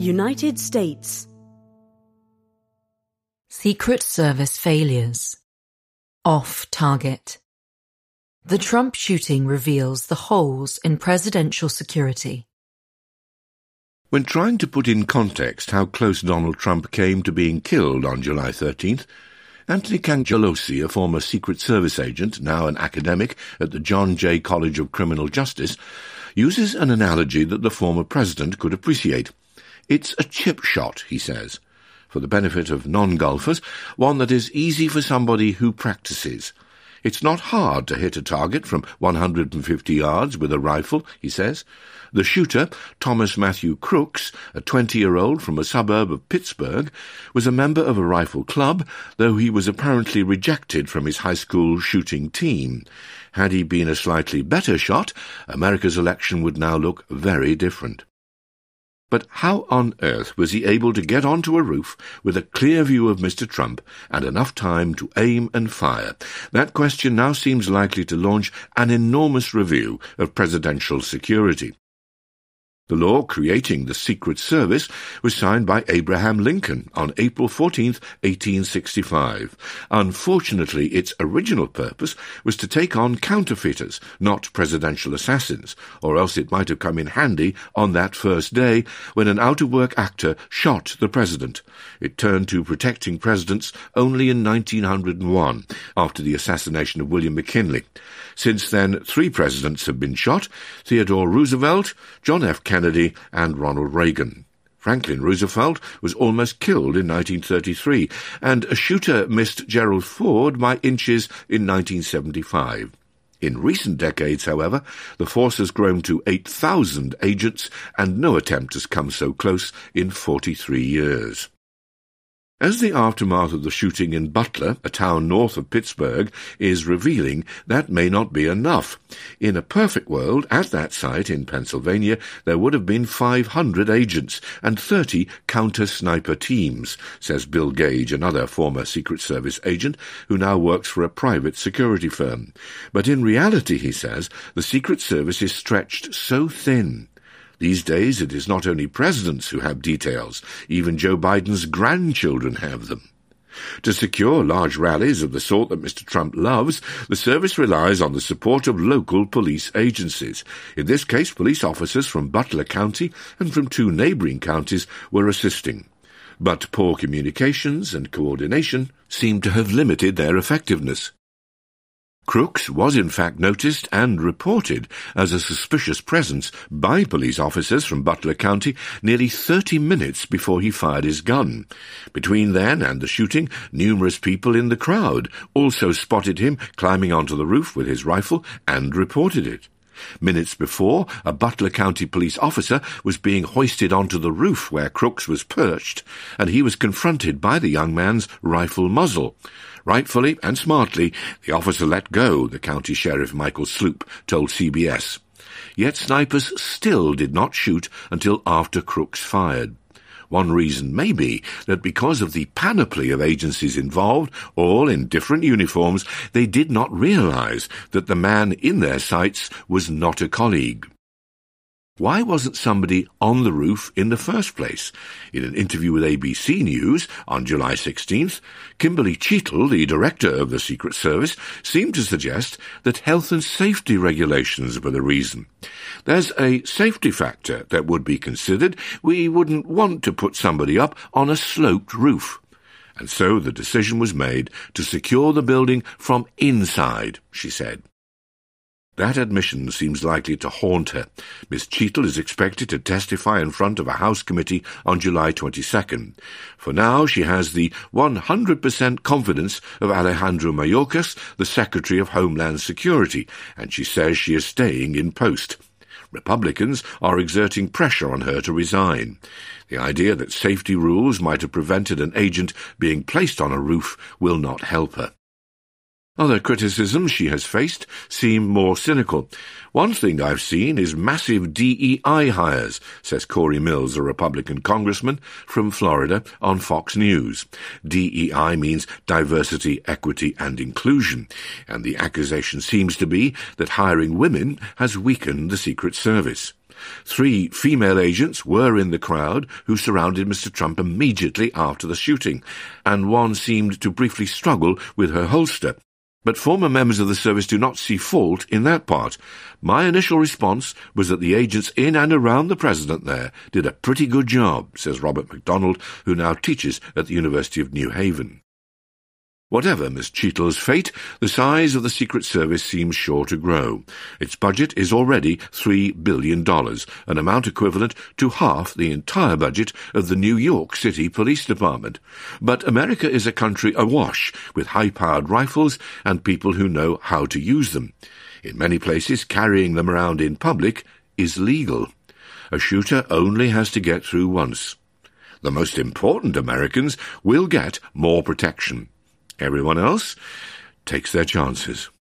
United States. Secret Service failures. Off target. The Trump shooting reveals the holes in presidential security. When trying to put in context how close Donald Trump came to being killed on July 13th, Anthony Cangelosi, a former Secret Service agent, now an academic at the John Jay College of Criminal Justice, uses an analogy that the former president could appreciate. It's a chip shot, he says, for the benefit of non-golfers, one that is easy for somebody who practices. It's not hard to hit a target from 150 yards with a rifle, he says. The shooter, Thomas Matthew Crooks, a 20-year-old from a suburb of Pittsburgh, was a member of a rifle club, though he was apparently rejected from his high school shooting team. Had he been a slightly better shot, America's election would now look very different. But how on earth was he able to get onto a roof with a clear view of Mr. Trump and enough time to aim and fire? That question now seems likely to launch an enormous review of presidential security. The law creating the Secret Service was signed by Abraham Lincoln on April 14, 1865. Unfortunately, its original purpose was to take on counterfeiters, not presidential assassins, or else it might have come in handy on that first day when an out-of-work actor shot the president. It turned to protecting presidents only in 1901, after the assassination of William McKinley. Since then, 3 presidents have been shot: Theodore Roosevelt, John F. Kennedy, and Ronald Reagan. Franklin Roosevelt was almost killed in 1933, and a shooter missed Gerald Ford by inches in 1975. In recent decades, however, the force has grown to 8,000 agents, and no attempt has come so close in 43 years. As the aftermath of the shooting in Butler, a town north of Pittsburgh, is revealing, that may not be enough. In a perfect world, at that site in Pennsylvania, there would have been 500 agents and 30 counter-sniper teams, says Bill Gage, another former Secret Service agent who now works for a private security firm. But in reality, he says, the Secret Service is stretched so thin. These days it is not only presidents who have details, even Joe Biden's grandchildren have them. To secure large rallies of the sort that Mr. Trump loves, the service relies on the support of local police agencies. In this case, police officers from Butler County and from 2 neighboring counties were assisting. But poor communications and coordination seem to have limited their effectiveness. Crooks was in fact noticed and reported as a suspicious presence by police officers from Butler County nearly 30 minutes before he fired his gun. Between then and the shooting, numerous people in the crowd also spotted him climbing onto the roof with his rifle and reported it. Minutes before, a Butler County police officer was being hoisted onto the roof where Crooks was perched, and he was confronted by the young man's rifle muzzle. Rightfully and smartly, the officer let go, the county sheriff Michael Sloop told CBS. Yet snipers still did not shoot until after Crooks fired. One reason may be that because of the panoply of agencies involved, all in different uniforms, they did not realize that the man in their sights was not a colleague. Why wasn't somebody on the roof in the first place? In an interview with ABC News on July 16th, Kimberly Cheetle, the director of the Secret Service, seemed to suggest that health and safety regulations were the reason. There's a safety factor that would be considered. We wouldn't want to put somebody up on a sloped roof. And so the decision was made to secure the building from inside, she said. That admission seems likely to haunt her. Miss Cheetle is expected to testify in front of a House committee on July 22nd. For now, she has the 100% confidence of Alejandro Mayorkas, the Secretary of Homeland Security, and she says she is staying in post. Republicans are exerting pressure on her to resign. The idea that safety rules might have prevented an agent being placed on a roof will not help her. Other criticisms she has faced seem more cynical. One thing I've seen is massive DEI hires, says Corey Mills, a Republican congressman from Florida, on Fox News. DEI means diversity, equity, and inclusion, and the accusation seems to be that hiring women has weakened the Secret Service. 3 female agents were in the crowd who surrounded Mr. Trump immediately after the shooting, and one seemed to briefly struggle with her holster. But former members of the service do not see fault in that part. My initial response was that the agents in and around the president there did a pretty good job, says Robert MacDonald, who now teaches at the University of New Haven. Whatever Ms. Cheadle's fate, the size of the Secret Service seems sure to grow. Its budget is already $3 billion, an amount equivalent to half the entire budget of the New York City Police Department. But America is a country awash with high-powered rifles and people who know how to use them. In many places, carrying them around in public is legal. A shooter only has to get through once. The most important Americans will get more protection. Everyone else takes their chances.